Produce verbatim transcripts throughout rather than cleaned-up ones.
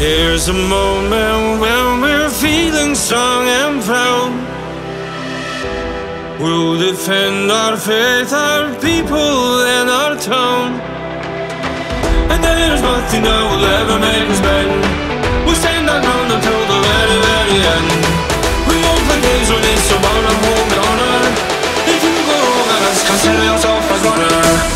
Here's a moment when we're feeling strong and proud. We'll defend our faith, our people, and our town. And there's nothing that will ever make us bend. We'll stand our ground until the very, very end. We won't play games when it's about our home and honor. If you go wrong, then let's consider yourself a goner.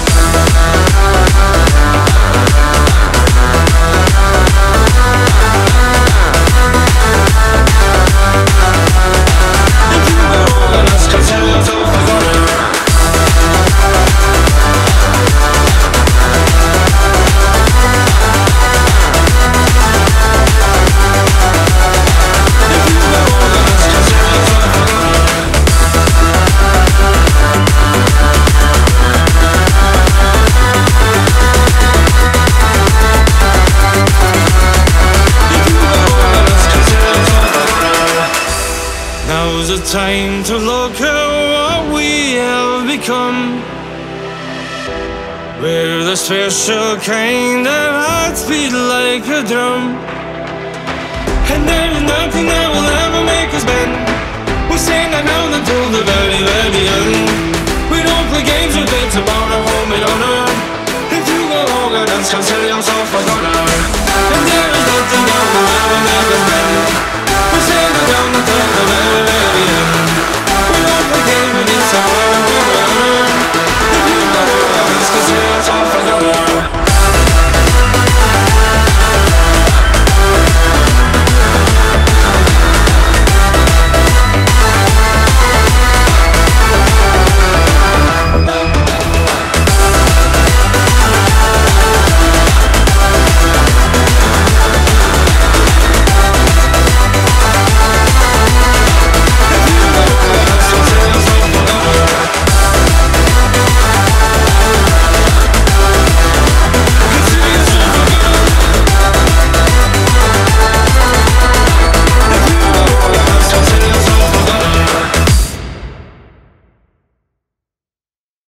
Now's the time to look at what we have become. We're the special kind that hearts beat like a drum. And there's nothing that will ever make us bend. We'll stand our ground until the very, very end. We don't play games with it, it's about our home and honor. If you go wrong, then consider yourself a goner.